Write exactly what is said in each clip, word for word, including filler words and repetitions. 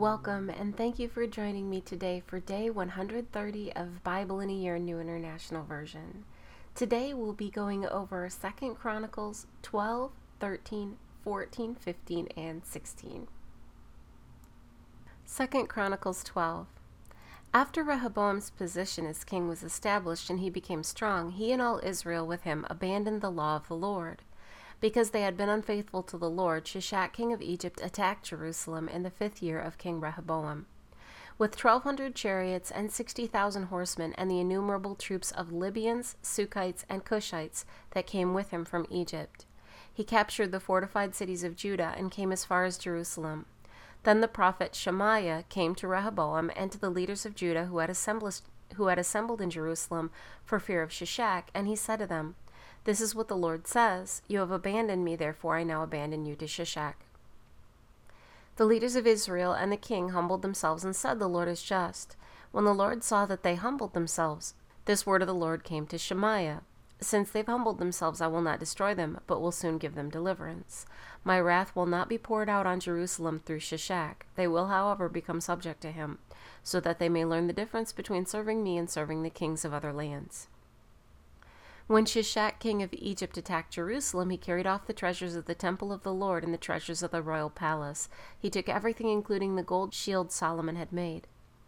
Welcome, and thank you for joining me today for day one hundred thirty of Bible in a Year New International Version. Today we'll be going over Second Chronicles twelve, thirteen, fourteen, fifteen, and sixteen. Second Chronicles twelve. After Rehoboam's position as king was established and he became strong, he and all Israel with him abandoned the law of the Lord. Because they had been unfaithful to the Lord, Shishak, king of Egypt, attacked Jerusalem in the fifth year of King Rehoboam. With twelve hundred chariots and sixty thousand horsemen and the innumerable troops of Libyans, Sukkites, and Cushites that came with him from Egypt, he captured the fortified cities of Judah and came as far as Jerusalem. Then the prophet Shemaiah came to Rehoboam and to the leaders of Judah who had assembled, who had assembled in Jerusalem for fear of Shishak, and he said to them, "This is what the Lord says, you have abandoned me, therefore I now abandon you to Shishak." The leaders of Israel and the king humbled themselves and said, "The Lord is just." When the Lord saw that they humbled themselves, this word of the Lord came to Shemaiah: "Since they've humbled themselves, I will not destroy them, but will soon give them deliverance. My wrath will not be poured out on Jerusalem through Shishak. They will, however, become subject to him, so that they may learn the difference between serving me and serving the kings of other lands." When Shishak, king of Egypt, attacked Jerusalem, he carried off the treasures of the temple of the Lord and the treasures of the royal palace. He took everything, including the gold shield Solomon had made.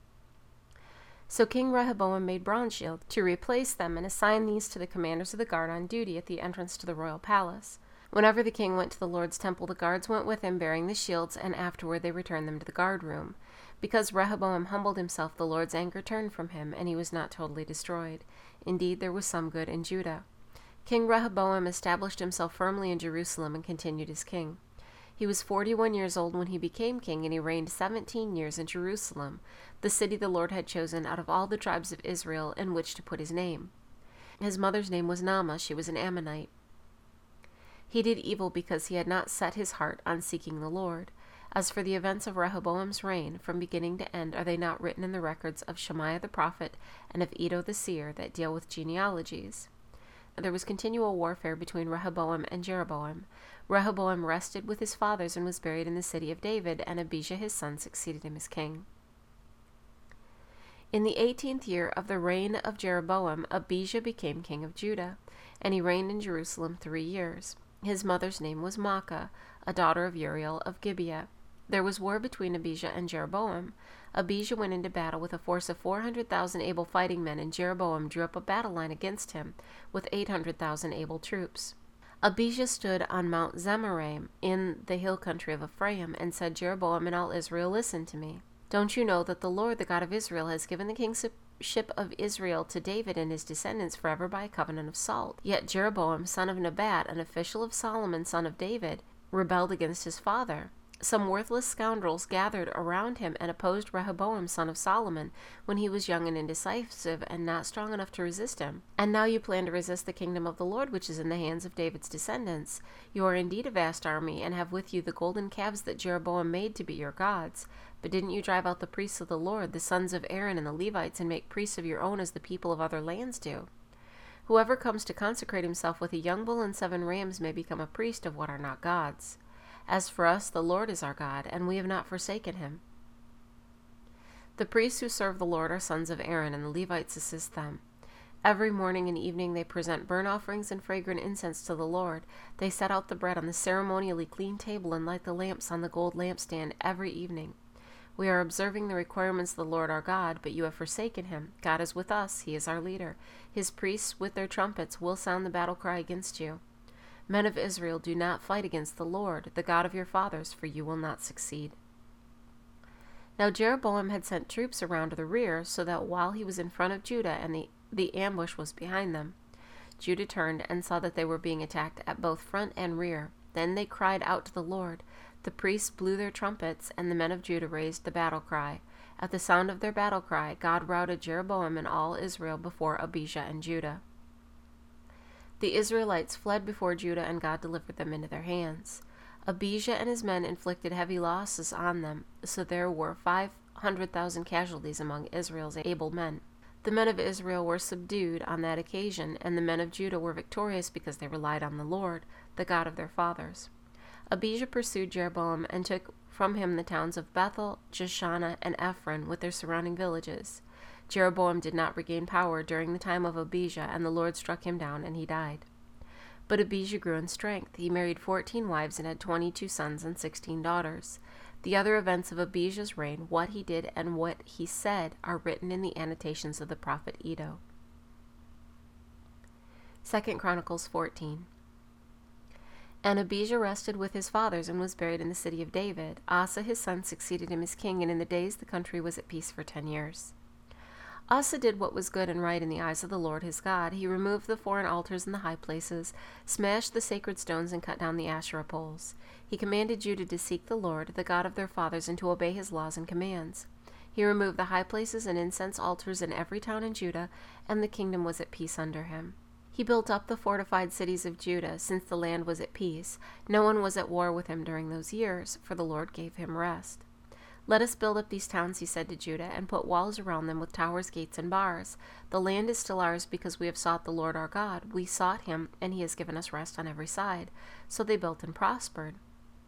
So King Rehoboam made bronze shields to replace them and assigned these to the commanders of the guard on duty at the entrance to the royal palace. Whenever the king went to the Lord's temple, the guards went with him bearing the shields, and afterward they returned them to the guard room. Because Rehoboam humbled himself, the Lord's anger turned from him, and he was not totally destroyed. Indeed, there was some good in Judah. King Rehoboam established himself firmly in Jerusalem and continued as king. He was forty-one years old when he became king, and he reigned seventeen years in Jerusalem, the city the Lord had chosen out of all the tribes of Israel in which to put his name. His mother's name was Naamah. She was an Ammonite. He did evil because he had not set his heart on seeking the Lord. As for the events of Rehoboam's reign, from beginning to end, are they not written in the records of Shemaiah the prophet and of Iddo the seer that deal with genealogies? There was continual warfare between Rehoboam and Jeroboam. Rehoboam rested with his fathers and was buried in the city of David, and Abijah his son succeeded him as king. In the eighteenth year of the reign of Jeroboam, Abijah became king of Judah, and he reigned in Jerusalem three years. His mother's name was Maacah, a daughter of Uriel of Gibeah. There was war between Abijah and Jeroboam. Abijah went into battle with a force of four hundred thousand able fighting men, and Jeroboam drew up a battle line against him with eight hundred thousand able troops. Abijah stood on Mount Zemaraim in the hill country of Ephraim and said, "Jeroboam and all Israel, listen to me. Don't you know that the Lord, the God of Israel, has given the kingship of Israel to David and his descendants forever by a covenant of salt? Yet Jeroboam, son of Nebat, an official of Solomon, son of David, rebelled against his father. Some worthless scoundrels gathered around him and opposed Rehoboam, son of Solomon, when he was young and indecisive and not strong enough to resist him. And now you plan to resist the kingdom of the Lord, which is in the hands of David's descendants. You are indeed a vast army, and have with you the golden calves that Jeroboam made to be your gods. But didn't you drive out the priests of the Lord, the sons of Aaron and the Levites, and make priests of your own as the people of other lands do? Whoever comes to consecrate himself with a young bull and seven rams may become a priest of what are not gods. As for us, the Lord is our God, and we have not forsaken him." The priests who serve the Lord are sons of Aaron, and the Levites assist them. Every morning and evening they present burnt offerings and fragrant incense to the Lord. They set out the bread on the ceremonially clean table and light the lamps on the gold lampstand every evening. We are observing the requirements of the Lord our God, but you have forsaken him. God is with us. He is our leader. His priests with their trumpets will sound the battle cry against you. Men of Israel, do not fight against the Lord, the God of your fathers, for you will not succeed. Now Jeroboam had sent troops around to the rear, so that while he was in front of Judah and the, the ambush was behind them, Judah turned and saw that they were being attacked at both front and rear. Then they cried out to the Lord. The priests blew their trumpets, and the men of Judah raised the battle cry. At the sound of their battle cry, God routed Jeroboam and all Israel before Abijah and Judah. The Israelites fled before Judah, and God delivered them into their hands. Abijah and his men inflicted heavy losses on them, so there were five hundred thousand casualties among Israel's able men. The men of Israel were subdued on that occasion, and the men of Judah were victorious because they relied on the Lord, the God of their fathers. Abijah pursued Jeroboam and took from him the towns of Bethel, Jeshanah, and Ephron with their surrounding villages. Jeroboam did not regain power during the time of Abijah, and the Lord struck him down, and he died. But Abijah grew in strength. He married fourteen wives and had twenty-two sons and sixteen daughters. The other events of Abijah's reign, what he did and what he said, are written in the annotations of the prophet Iddo. Second Chronicles fourteen. And Abijah rested with his fathers and was buried in the city of David. Asa his son succeeded him as king, and in the days the country was at peace for ten years. Asa did what was good and right in the eyes of the Lord his God. He removed the foreign altars in the high places, smashed the sacred stones, and cut down the Asherah poles. He commanded Judah to seek the Lord, the God of their fathers, and to obey his laws and commands. He removed the high places and incense altars in every town in Judah, and the kingdom was at peace under him. He built up the fortified cities of Judah, since the land was at peace. No one was at war with him during those years, for the Lord gave him rest. Let us build up these towns, he said to Judah, and put walls around them with towers, gates, and bars. The land is still ours because we have sought the Lord our God. We sought him, and he has given us rest on every side. So they built and prospered.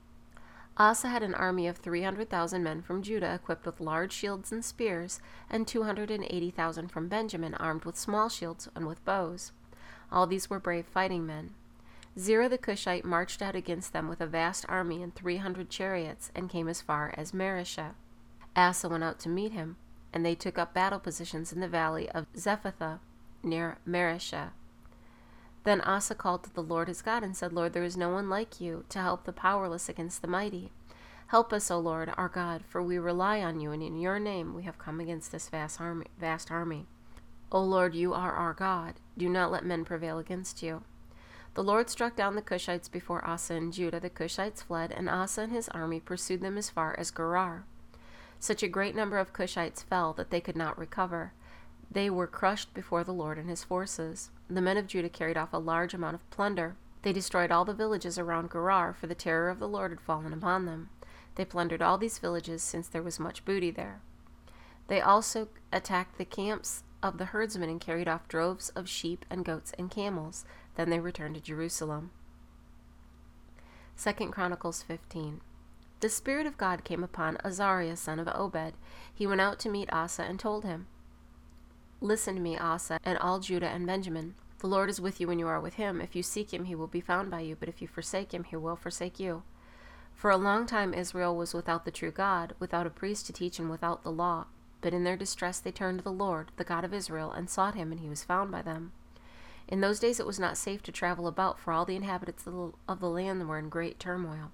Asa had an army of three hundred thousand men from Judah, equipped with large shields and spears, and two hundred eighty thousand from Benjamin, armed with small shields and with bows. All these were brave fighting men. Zerah the Cushite marched out against them with a vast army and three hundred chariots, and came as far as Mareshah. Asa went out to meet him, and they took up battle positions in the valley of Zephathah, near Mareshah. Then Asa called to the Lord his God and said, Lord, there is no one like you to help the powerless against the mighty. Help us, O Lord, our God, for we rely on you, and in your name we have come against this vast army. Vast army. O Lord, you are our God. Do not let men prevail against you. The Lord struck down the Cushites before Asa and Judah. The Cushites fled, and Asa and his army pursued them as far as Gerar. Such a great number of Cushites fell that they could not recover. They were crushed before the Lord and his forces. The men of Judah carried off a large amount of plunder. They destroyed all the villages around Gerar, for the terror of the Lord had fallen upon them. They plundered all these villages, since there was much booty there. They also attacked the camps of the herdsmen and carried off droves of sheep and goats and camels. Then they returned to Jerusalem. Second Chronicles fifteen. The Spirit of God came upon Azariah son of Obed. He went out to meet Asa and told him, Listen to me, Asa, and all Judah and Benjamin. The Lord is with you when you are with him. If you seek him, he will be found by you, but if you forsake him, he will forsake you. For a long time Israel was without the true God, without a priest to teach, and without the law. But in their distress they turned to the Lord, the God of Israel, and sought him, and he was found by them. In those days it was not safe to travel about, for all the inhabitants of the land were in great turmoil.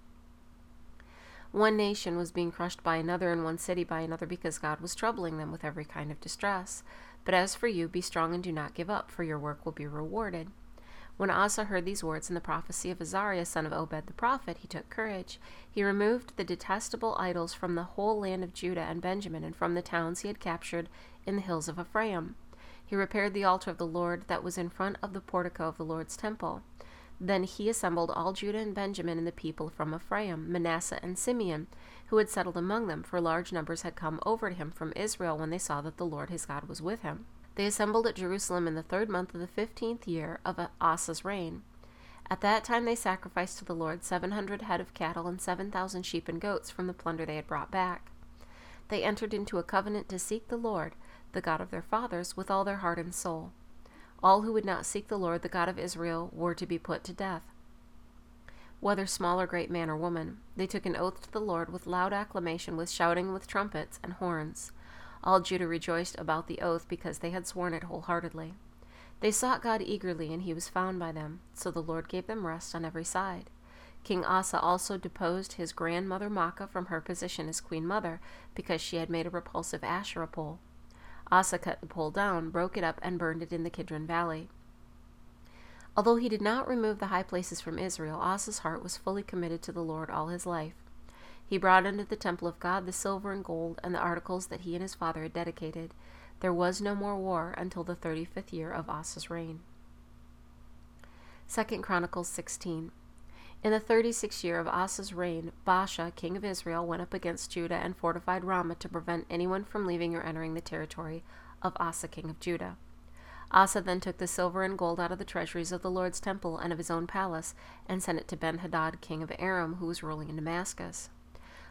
One nation was being crushed by another, and one city by another, because God was troubling them with every kind of distress. But as for you, be strong and do not give up, for your work will be rewarded. When Asa heard these words and the prophecy of Azariah son of Obed the prophet, he took courage. He removed the detestable idols from the whole land of Judah and Benjamin, and from the towns he had captured in the hills of Ephraim. He repaired the altar of the Lord that was in front of the portico of the Lord's temple. Then he assembled all Judah and Benjamin and the people from Ephraim, Manasseh, and Simeon, who had settled among them, for large numbers had come over to him from Israel when they saw that the Lord his God was with him. They assembled at Jerusalem in the third month of the fifteenth year of Asa's reign. At that time they sacrificed to the Lord seven hundred head of cattle and seven thousand sheep and goats from the plunder they had brought back. They entered into a covenant to seek the Lord, the God of their fathers, with all their heart and soul. All who would not seek the Lord, the God of Israel, were to be put to death. Whether small or great man or woman, they took an oath to the Lord with loud acclamation, with shouting, with trumpets and horns. All Judah rejoiced about the oath, because they had sworn it wholeheartedly. They sought God eagerly, and he was found by them, so the Lord gave them rest on every side. King Asa also deposed his grandmother Maacah from her position as queen mother, because she had made a repulsive Asherah pole. Asa cut the pole down, broke it up, and burned it in the Kidron Valley. Although he did not remove the high places from Israel, Asa's heart was fully committed to the Lord all his life. He brought into the temple of God the silver and gold and the articles that he and his father had dedicated. There was no more war until the thirty-fifth year of Asa's reign. Second Chronicles sixteen. In the thirty-sixth year of Asa's reign, Baasha, king of Israel, went up against Judah and fortified Ramah to prevent anyone from leaving or entering the territory of Asa, king of Judah. Asa then took the silver and gold out of the treasuries of the Lord's temple and of his own palace, and sent it to Ben-Hadad, king of Aram, who was ruling in Damascus.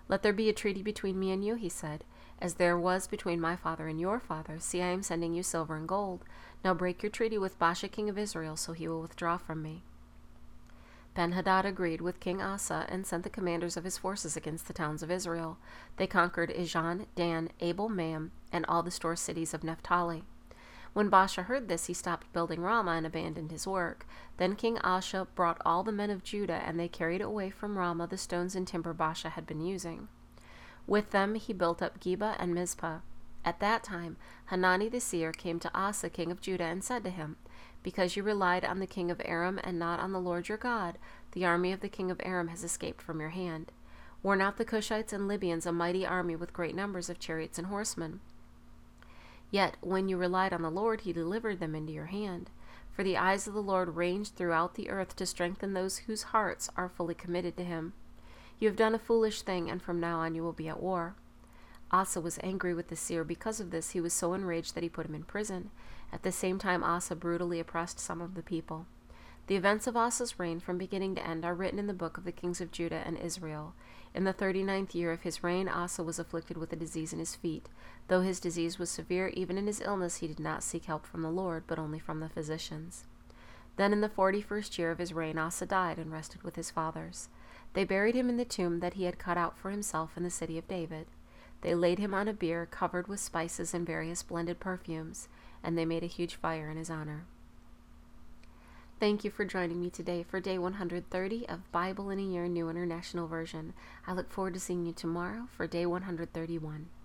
Let there be a treaty between me and you, he said, as there was between my father and your father. See, I am sending you silver and gold. Now break your treaty with Baasha king of Israel, so he will withdraw from me. Ben-Hadad agreed with King Asa and sent the commanders of his forces against the towns of Israel. They conquered Ijon, Dan, Abel-Maim, and all the store cities of Naphtali. When Baasha heard this, he stopped building Ramah and abandoned his work. Then King Asa brought all the men of Judah, and they carried away from Ramah the stones and timber Baasha had been using. With them he built up Geba and Mizpah. At that time Hanani the seer came to Asa king of Judah and said to him, Because you relied on the king of Aram and not on the Lord your God, the army of the king of Aram has escaped from your hand. Were not the Cushites and Libyans a mighty army with great numbers of chariots and horsemen? Yet when you relied on the Lord, he delivered them into your hand. For the eyes of the Lord range throughout the earth to strengthen those whose hearts are fully committed to him. You have done a foolish thing, and from now on you will be at war. Asa was angry with the seer. Because of this, he was so enraged that he put him in prison. At the same time, Asa brutally oppressed some of the people. The events of Asa's reign from beginning to end are written in the book of the kings of Judah and Israel. In the thirty-ninth year of his reign, Asa was afflicted with a disease in his feet. Though his disease was severe, even in his illness he did not seek help from the Lord, but only from the physicians. Then in the forty-first year of his reign, Asa died and rested with his fathers. They buried him in the tomb that he had cut out for himself in the city of David. They laid him on a bier covered with spices and various blended perfumes, and they made a huge fire in his honor. Thank you for joining me today for day one hundred thirty of Bible in a Year New International Version. I look forward to seeing you tomorrow for day one hundred thirty-one.